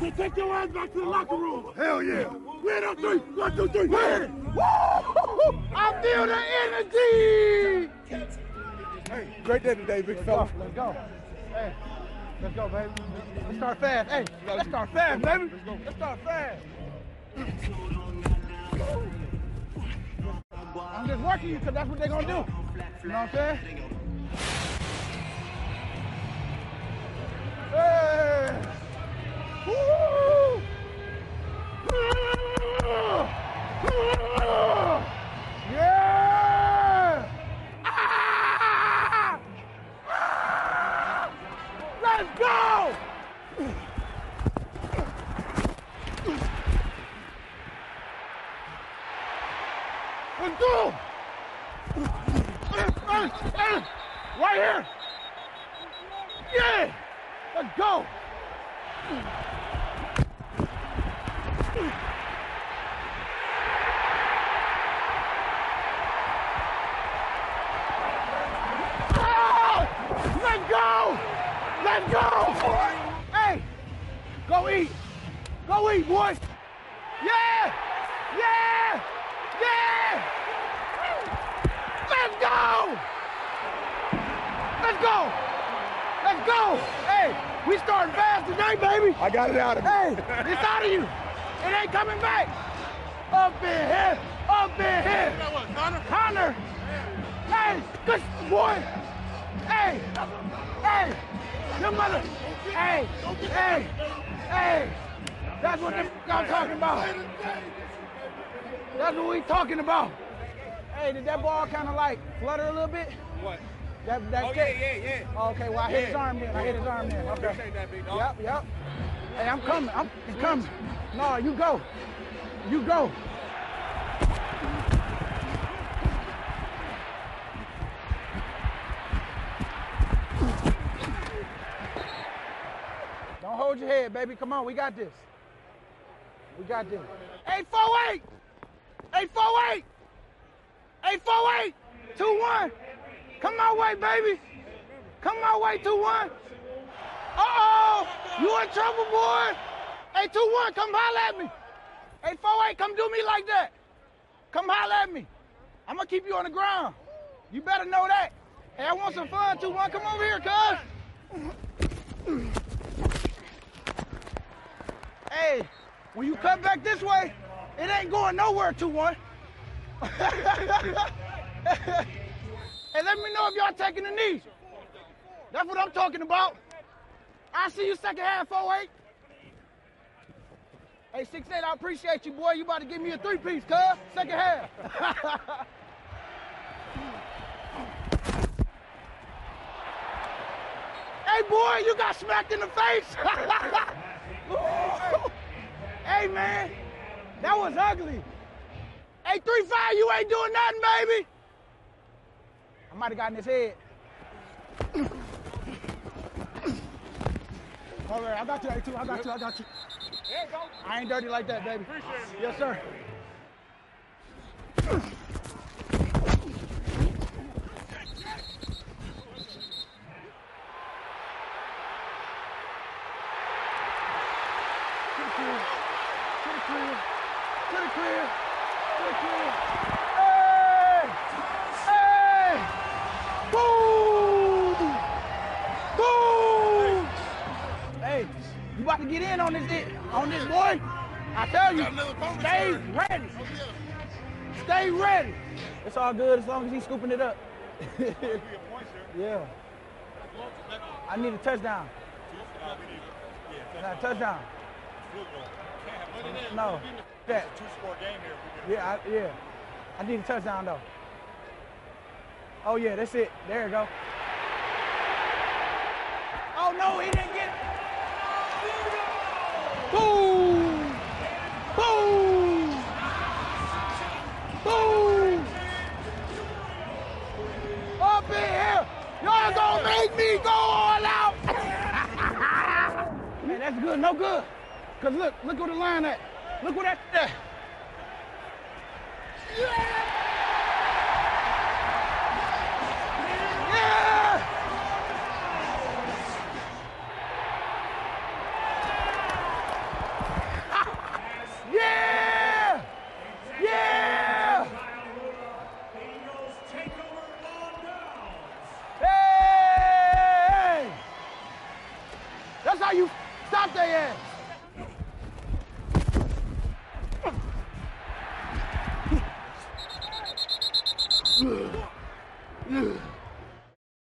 So take your ass back to the locker room. Hell yeah. Win on three. 1, 2, 3. Win. Woo! I feel the energy. Hey, great day today, big fella. Let's go. Hey, let's go, baby. Let's start fast. Hey, let's start fast, baby. Let's start fast. I'm just working you because that's what they're going to do. You know what I'm saying? Hey! Woo! Yeah! Ah! Ah! Let's go! Let's go! Right here! Yeah! Let's go! Let's go! Let's go! Hey! Go eat! Go eat, boy! Yeah! Yeah! Yeah! Let's go! Let's go! Let's go! Hey, we starting fast today, baby! I got it out of me. Hey, it's out of you! It ain't coming back! Up in here! Up in here! Connor! Hey, good boy! Hey! Hey! Your mother! Hey! Hey! Hey! That's what I'm talking about! That's what we talking about! Hey, did that ball kind of like flutter a little bit? What? That Yeah. Oh, okay, well, I hit his arm then. I hit his arm then. Okay. Appreciate that, big dog. Yep. Hey, I'm coming. I'm coming. No, you go. You go. Don't hold your head, baby. Come on, we got this. We got this. 848! 848! 848! 2-1! Come my way, baby! Come my way, 2-1! Uh-oh! You in trouble, boy! Hey, 2-1, come holler at me! 848, come do me like that! Come holler at me! I'm gonna keep you on the ground. You better know that. Hey, I want some fun, 2-1. Come over here, cuz! Hey, when you cut back this way, it ain't going nowhere, 2-1. Hey, let me know if y'all taking the knee. That's what I'm talking about. I'll see you second half, 4-8. Hey, 6-8, I appreciate you, boy. You about to give me a three-piece, cuz. Second half. Hey, boy, you got smacked in the face. Hey, man, that was ugly. Hey, 3-5, you ain't doing nothing, baby. I might have gotten his head. All right, I got you, A2. I got you. There you go. I ain't dirty like that, baby. Appreciate it. Yes, sir. To the crib. Hey! Hey! Boom! Boom! Hey, you about to get in on this boy? I tell you, stay ready. Stay ready. It's all good as long as he's scooping it up. Yeah. I need a touchdown. Not a touchdown. No. That. Two-score game here. Yeah. I need a touchdown though. Oh yeah, that's it. There you go. Oh no, he didn't get it. Boom! Boom! Boom! Up in here! Y'all gonna make me go all out! Man, that's good, no good. Cause look where the line at. Look where that. Yeah!